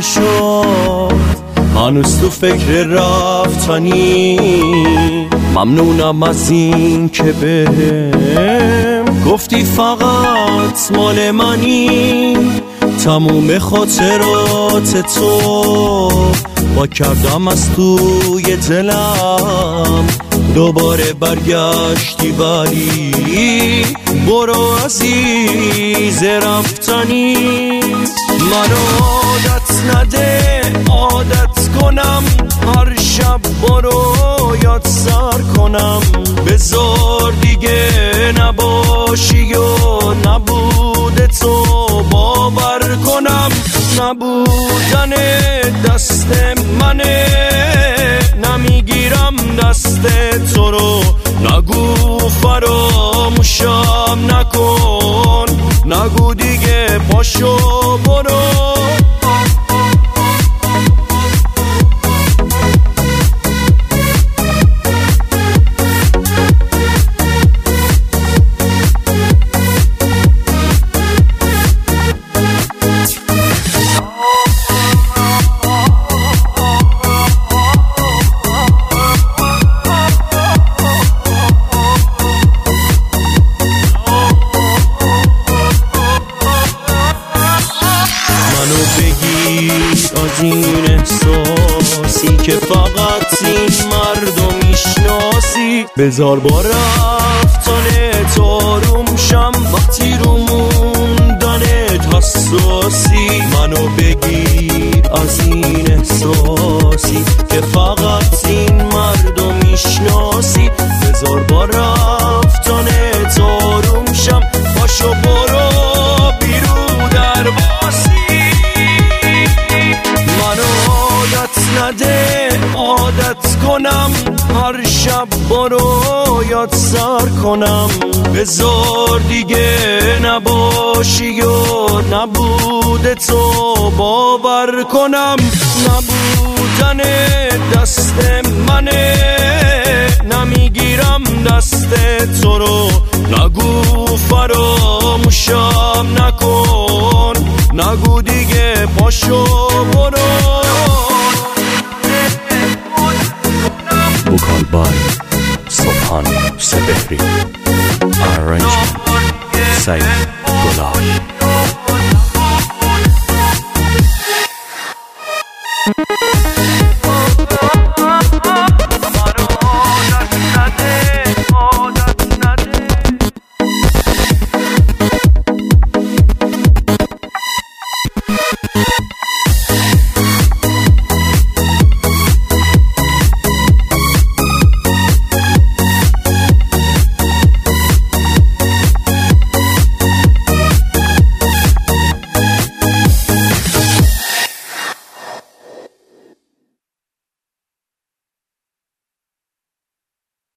نشد، هنوز تو فکر رفتنی. ممنونم از این که بهم گفتی فقط مال منی. تموم خاطرات تو با کردم از توی دلم، دوباره برگشتی ولی برو عزیز رفتنی. منو عادت نده عادت کنم، هر شب برو یاد سر کنم. بذار دیگه نباشی و نبوده تو باور کنم. نبودن دست منه، نمیگیرم دست تو رو. نگو فراموشم نکن، نگو دیگه پاشو برو. از این احساسی که فقط این مردم میشناسی. بذار با رفتن تو آروم شم، وقتی رو موندنت حساسی. منو بگیر از این احساسی که فقط این مردم میشناسی. بذار با رفتن تو آروم شم، پاشو برو بیرون در باسی. نده عادت کنم، هر شب برو یاد سر کنم. بذار دیگه نباشی و نبوده تو باور کنم. نبودن دست منه، نمیگیرم دست تو رو. نگو فراموشم نکن، نگو دیگه پاشو برو. Vocal by Subhan Sebehri. Arrangement Said